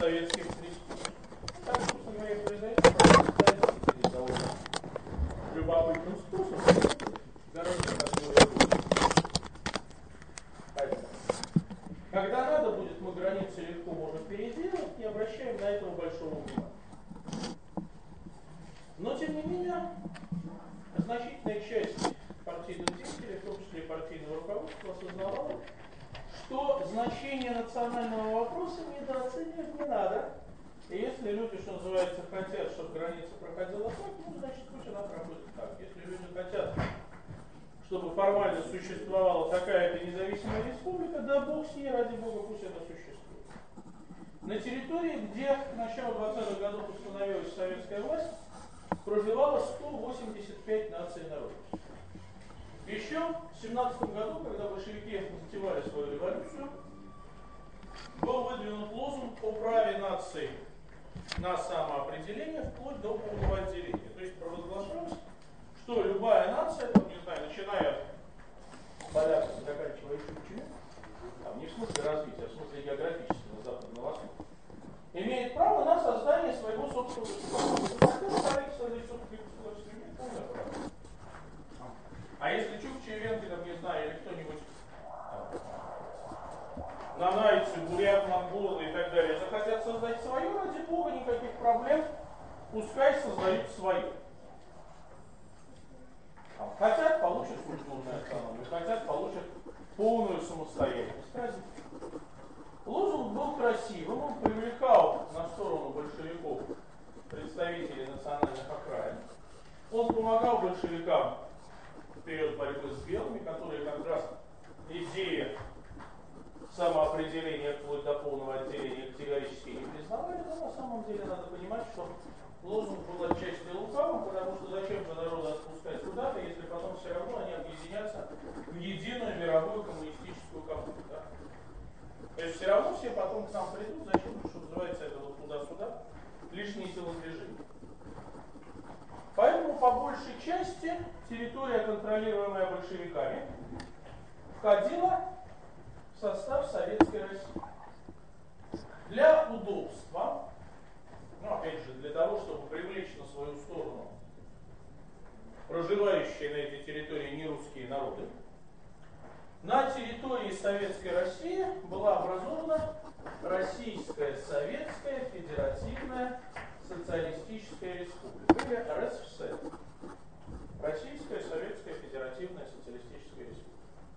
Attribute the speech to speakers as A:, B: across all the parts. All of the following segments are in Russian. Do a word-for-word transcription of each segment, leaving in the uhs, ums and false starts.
A: советских республик. Так, собственно говоря, произойдет довольно любопытным способом, гораздо как Когда надо будет, мы границы легко можем переделать, не обращаем на этого большого внимания. Но, тем не менее, значительная часть партийных деятелей, в том числе и партийного руководства, осознавала, что значение национального вопроса недооценивать не надо. И если люди, что называется, хотят, чтобы граница проходила так, ну, значит, пусть она проходит так. Если люди хотят, чтобы формально существовала такая-то независимая республика, да бог с ней, ради бога, пусть это существует. На территории, где к началу двадцатых годов установилась советская власть, проживало сто восемьдесят пять наций и народов. Еще в семнадцатом году, когда большевики затевали свою революцию, был выдвинут лозунг о праве наций на самоопределение вплоть до полного отделения. То есть провозглашалось, что любая нация, ну, не знаю, начиная с поляков, заканчивая чукчами, там, не в смысле развития, а в смысле географического, запад на восток, имеет право на создание своего собственного государства. А если чукчи и венки, там, не знаю, или кто-нибудь нанайцы, бурят, монголы и так далее захотят создать свое, ради бога, никаких проблем, пускай создают свое. Хотят, получат культурную автономию, хотят, получат полную самостоятельность. Лозунг был красивым, он привлекал на сторону большевиков представителей национальных окраин. Он помогал большевикам в период борьбы с белыми, которые как раз идеи самоопределения вплоть до полного отделения категорически не признавали, но на самом деле надо понимать, что лозунг был отчасти лукавым, потому что зачем же народу отпускать куда-то, если потом все равно они объединятся в единую мировую коммунистическую коммуну. Да? То есть все равно все потом к нам придут, зачем же, что называется, это вот туда-сюда, лишние телодвижения. Поэтому по большей части территория, контролируемая большевиками, входила в состав Советской России. Для удобства, ну опять же, для того, чтобы привлечь на свою сторону проживающие на этой территории нерусские народы, на территории Советской России была образована Российская Советская Федеративная Социалистическая Республика, или эр эс эф эс э. Российская Советская Федеративная Социалистическая Республика.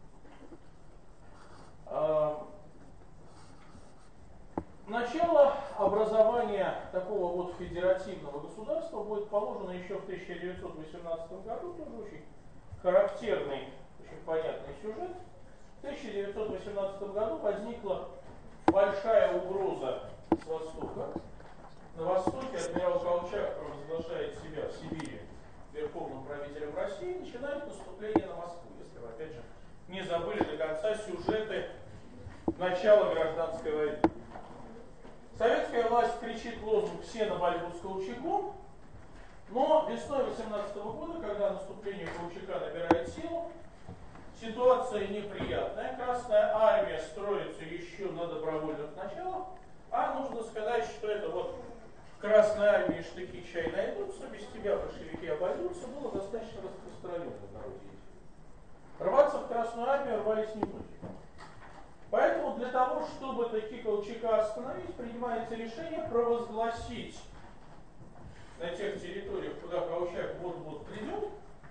A: Начало образования такого вот федеративного государства будет положено еще в тысяча девятьсот восемнадцатом году, тоже очень характерный, очень понятный сюжет. В тысяча девятьсот восемнадцатом году возникла большая угроза с востока. На востоке адмирал Колчак провозглашает себя в Сибири верховным правителем России и начинает наступление на Москву, если вы опять же не забыли до конца сюжеты начала гражданской войны. Советская власть кричит лозунг «Все на борьбу с Колчаком», но весной восемнадцатого года, когда наступление Колчака набирает силу, ситуация неприятная. Красная армия строится еще на добровольных началах, а нужно сказать, что это вот в Красной армии штыки чай найдутся, без тебя большевики обойдутся, было достаточно распространено в народе. Рваться в Красную армию рвались немногие. Поэтому для того, чтобы таки Колчака остановить, принимается решение провозгласить на тех территориях, куда Колчак вот-вот придет,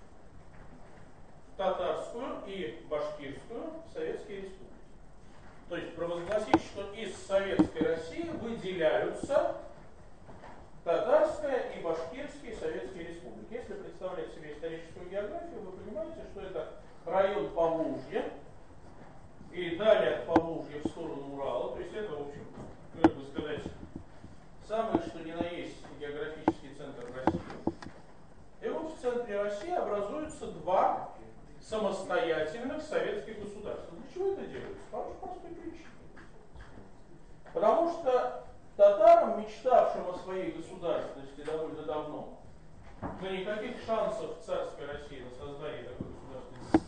A: татарскую и башкирскую советские республики. То есть провозгласить, что из Советской России выделяются татарская и башкирские советские республики. Если представлять себе историческую географию, вы понимаете, что это район Поволжья, и далее от Поволжья в сторону Урала, то есть это, в общем, как бы сказать, самый что ни на есть географический центр России. И вот в центре России образуются два самостоятельных советских государства. Для чего это делается? По очень простой причине. Потому что татарам, мечтавшим о своей государственности довольно давно, но никаких шансов в царской России на создание такой государственности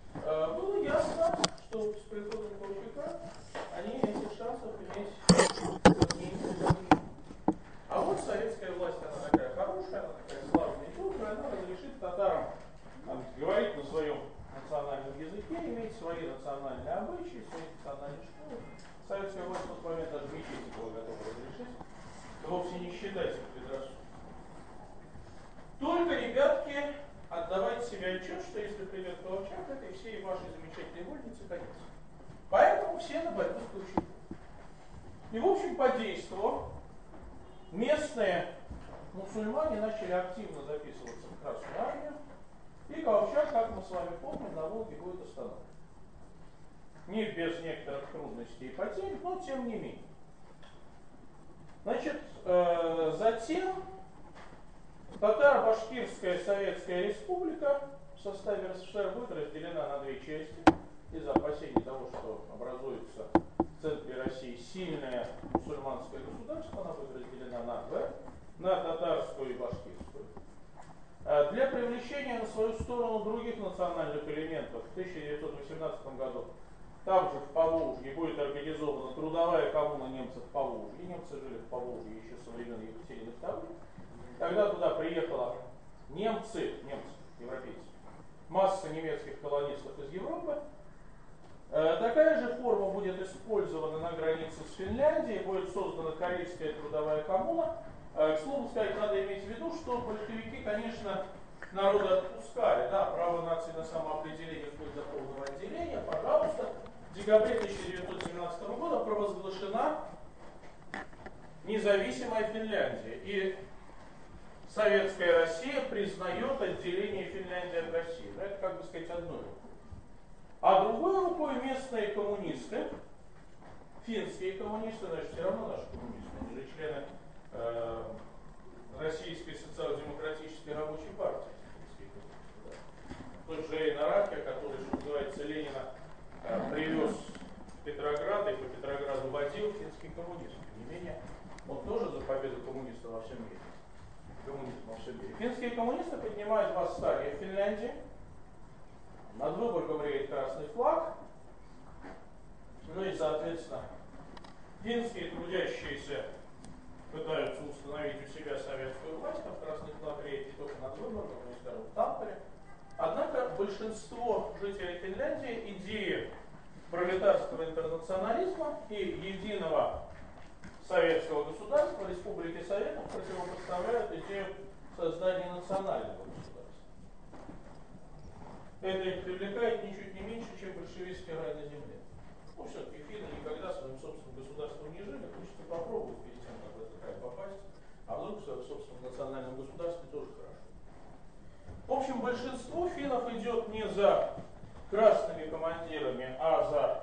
A: было ясно, что с приходом Колчака они этих шансов иметь замечательной вольницы, конец. Поэтому все на борьбу с Колчаком. И, в общем, подействовав, местные мусульмане начали активно записываться в Красную армию, и Колчак, как мы с вами помним, на Волге будет остановлен. Не без некоторых трудностей и потерь, но тем не менее. Значит, э, затем Татаро-Башкирская Советская Республика в составе РСФСР будет разделена на две части из-за опасений того, что образуется в центре России сильное мусульманское государство. Она будет разделена на две, на татарскую и башкирскую. Для привлечения на свою сторону других национальных элементов в тысяча девятьсот восемнадцатом году там же в Поволжье будет организована трудовая коммуна немцев в Поволжье. Немцы жили в Поволжье еще со времен Екатерины второй. Когда туда приехала немцы, немцы, европейцы, масса немецких колонистов из Европы. Такая же форма будет использована на границе с Финляндией, будет создана Карельская трудовая коммуна. К слову сказать, надо иметь в виду, что большевики, конечно, народа отпускали, да, право нации на самоопределение вплоть до полного отделения, пожалуйста. В декабре тысяча девятьсот семнадцатого года провозглашена независимая Финляндия. И Советская Россия признает отделение Финляндии от России. Но это, как бы сказать, одной рукой. А другой рукой местные коммунисты, финские коммунисты, значит, все равно наши коммунисты, они же члены э, Российской социал-демократической рабочей партии. Тот же Эйн Араке, который, что называется, Ленина э, привез в Петроград и по Петрограду водил, финский коммунист. Тем не менее, он тоже за победу коммунистов во всем мире. Коммунизм во всем мире. Финские коммунисты поднимают восстание в Финляндии. Над Выборгом реет красный флаг. Ну и, соответственно, финские трудящиеся пытаются установить у себя советскую власть, там красный флаг реет не только над Выборгом, но и, скажем, в Тампере. Однако большинство жителей Финляндии идеи пролетарского интернационализма и единого советского государства, Республики Советов, противопоставляют идею создания национального государства. Это их привлекает ничуть не меньше, чем большевистский рай на земле. Ну, все-таки финны никогда своим собственным государством не жили, хочется попробовать перед тем, как в этот рай попасть, а вдруг в своем собственном национальном государстве тоже хорошо. В общем, большинство финнов идет не за красными командирами, а за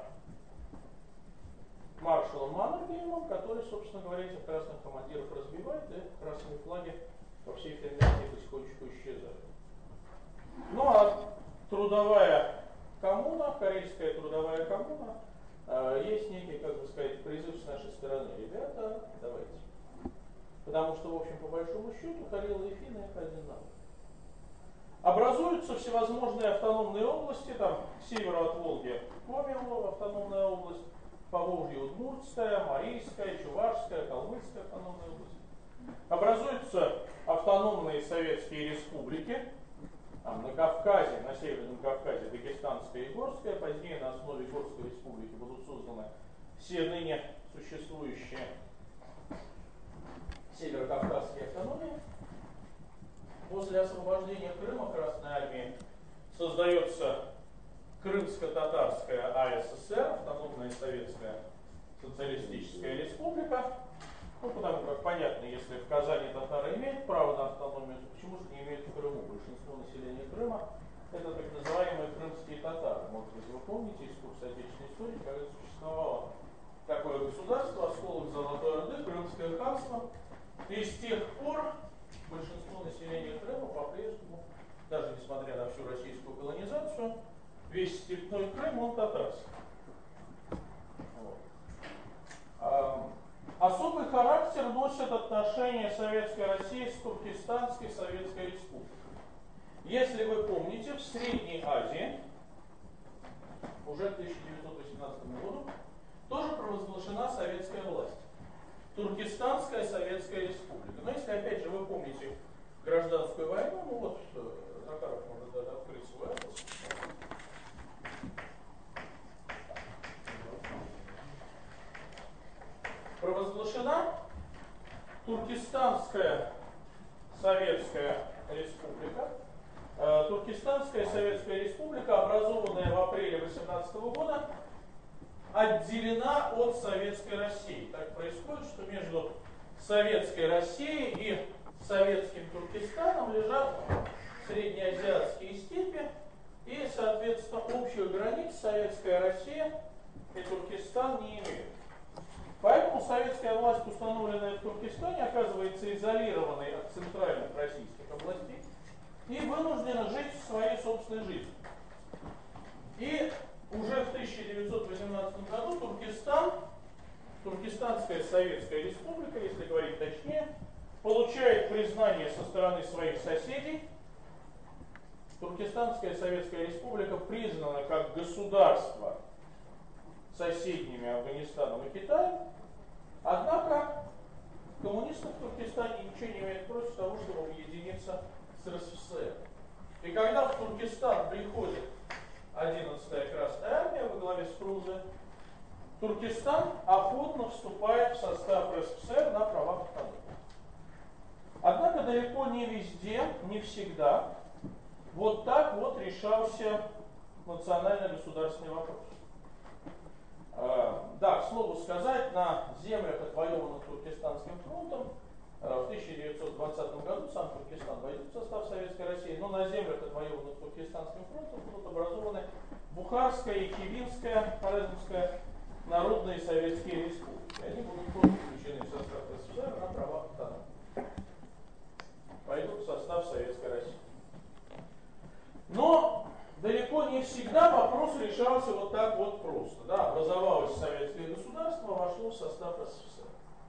A: маршалом Маннергеймом, который, собственно говоря, этих красных командиров разбивает, и красные флаги по всей Финляндии потихонечку исчезают. Ну а трудовая коммуна, Карельская трудовая коммуна, э, есть некий, как бы сказать, призыв с нашей стороны. Ребята, давайте. Потому что, в общем, по большому счету, Карелы и финны это один народ. Образуются всевозможные автономные области, там к северу от Волги Комелу автономная область, по Волге Удмуртская, Марийская, Чувашская, Калмыцкая автономная область. Образуются автономные советские республики, там, на Кавказе, на Северном Кавказе, Дагестанская и Горская, позднее на основе Горской республики будут созданы все ныне существующие северокавказские автономии. После освобождения Крыма Красной армии создается Крымско-Татарская АССР, автономная советская социалистическая республика. Ну, потому как понятно, если в Казани татары имеют право на автономию, то почему же не имеют в Крыму? Большинство населения Крыма это так называемые крымские татары. Может быть, вы помните из курса отечественной истории, когда существовало такое государство, осколок Золотой Орды, Крымское ханство. И с тех пор большинство населения Крыма по-прежнему, даже несмотря на всю российскую колонизацию, весь степной Крым, он татарский. Вот. А, особый характер носят отношения Советской России с Туркестанской Советской Республикой. Если вы помните, в Средней Азии уже к тысяча девятьсот восемнадцатому году тоже провозглашена советская власть. Туркестанская Советская Республика. Но если опять же вы помните гражданскую войну, ну вот Захаров может даже открыть свой атлас. Провозглашена Туркестанская Советская Республика. Туркестанская Советская Республика, образованная в апреле тысяча девятьсот восемнадцатого года, отделена от Советской России. Так происходит, что между Советской Россией и Советским Туркестаном лежат среднеазиатские степи, и, соответственно, общую границу Советская Россия и Туркестан не имеют. Поэтому советская власть, установленная в Туркестане, оказывается изолированной от центральных российских областей и вынуждена жить своей собственной жизнью. И уже в тысяча девятьсот восемнадцатом году Туркестан, Туркестанская Советская Республика, если говорить точнее, получает признание со стороны своих соседей. Туркестанская Советская Республика признана как государство соседними Афганистаном и Китаем, однако коммунисты в Туркестане ничего не имеют против того, чтобы объединиться с РСФСР. И когда в Туркестан приходит одиннадцатая Красная Армия во главе с Фрунзе, Туркестан охотно вступает в состав РСФСР на правах страны. Однако далеко не везде, не всегда вот так вот решался национально-государственный вопрос. Да, к слову сказать, на землях, отвоеванных Туркестанским фронтом, в тысяча девятьсот двадцатом году сам Туркестан войдет в состав Советской России, но на землях, отвоеванных Туркестанским фронтом, будут образованы Бухарская и Кивинская, Хорезмская народные советские республики. Они будут тоже включены в состав СССР на правах автономии. Пойдут в состав Советской России. Но далеко не всегда вопрос решался вот так вот просто. Да, образовалось советское государство, вошло в состав СССР.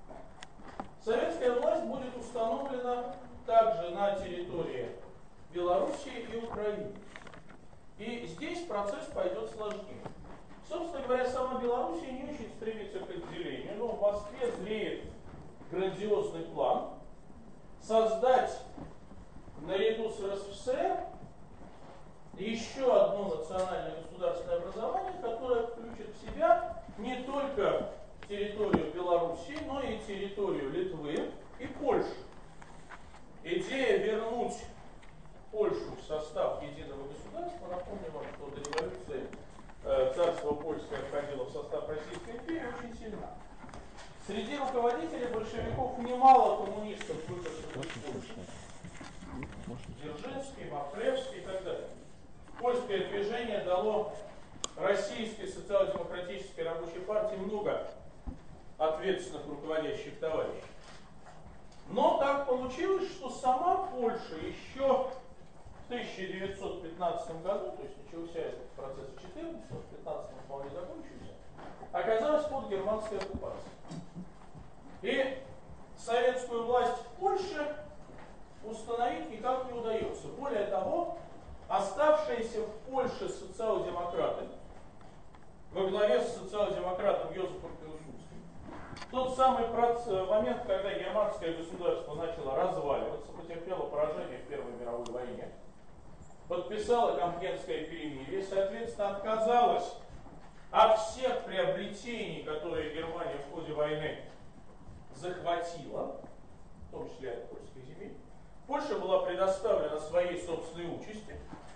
A: Советская власть будет установлена также на территории Белоруссии и Украины. И здесь процесс пойдет сложнее. Собственно говоря, сама Белоруссия не очень стремится к отделению, но в Москве зреет грандиозный план создать наряду с РСФСР еще одно национальное государственное образование, которое включит в себя не только территорию Белоруссии, но и территорию Литвы и Польши. Идея вернуть Польшу в состав единого государства, напомню вам, что до революции э, царство польское входило в состав Российской империи, очень сильна. Среди руководителей большевиков немало коммунистов, выборных из Польши. Дзержинский, Макревский и так далее. Польское движение дало Российской социал-демократической рабочей партии много ответственных руководящих товарищей. Но так получилось, что сама Польша еще в тысяча девятьсот пятнадцатом году, то есть начался этот процесс в четырнадцатом, в пятнадцатом вполне закончился, оказалась под германской оккупацией. И советскую власть в Польше установить никак не удается. Более того, оставшиеся в Польше социал-демократы во главе с социал-демократом Йозефом Пилсудским, в тот самый момент, когда германское государство начало разваливаться, потерпело поражение в Первой мировой войне, подписало Кампьенское перемирие, соответственно, отказалась от всех приобретений, которые Германия в ходе войны захватила, в том числе от польских земель. Польша была предоставлена своей собственной участи,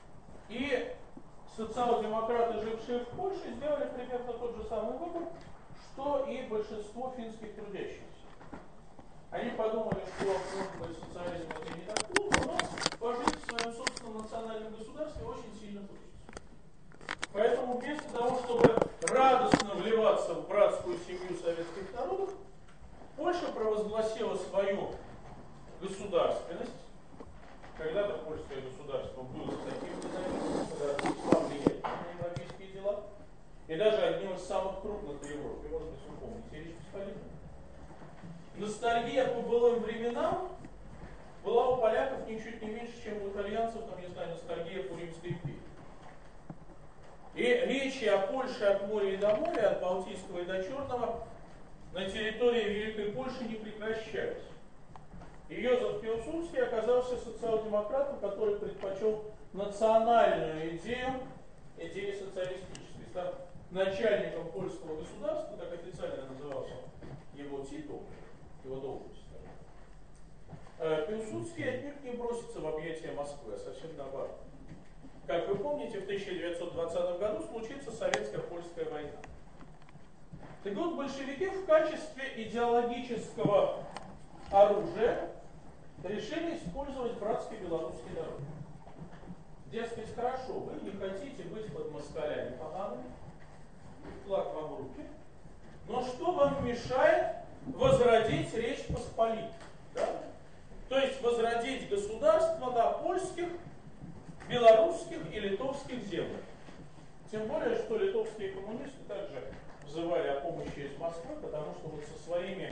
A: и социал-демократы, жившие в Польше, сделали примерно тот же самый выбор, что и большинство финских трудящихся. Они подумали, что, может быть, социализм это не так плохо, но пожить в своем собственном национальном государстве очень сильно хочется. Поэтому вместо того, чтобы радостно вливаться в братскую семью советских народов, Польша провозгласила свою государственность. Когда-то польское государство было таким независимым, когда весьма влиятельным на европейские дела, и даже одним из самых крупных в Европе, может быть, вы помните, Речь Посполитая. Ностальгия по былым временам была у поляков ничуть не меньше, чем у итальянцев, там, не знаю, ностальгия по Римской империи. И речи о Польше от моря и до моря, от Балтийского и до Черного, на территории Великой Польши не прекращались. И Йозеф Пилсудский оказался социал-демократом, который предпочел национальную идею, идею социалистической. Став начальником польского государства, так официально назывался его титул, его должность. Пилсудский отнюдь не бросится в объятия Москвы, а совсем наоборот. Как вы помните, в тысяча девятьсот двадцатом году случится Советско-Польская война. Так вот, большевики в качестве идеологического оружия решили использовать братский белорусский народ. Дескать, хорошо, вы не хотите быть под москалями погаными, флаг вам в руки, но что вам мешает возродить Речь Посполитую? Да? То есть возродить государство на польских, белорусских и литовских землях. Тем более, что литовские коммунисты также взывали о помощи из Москвы, потому что вот со своими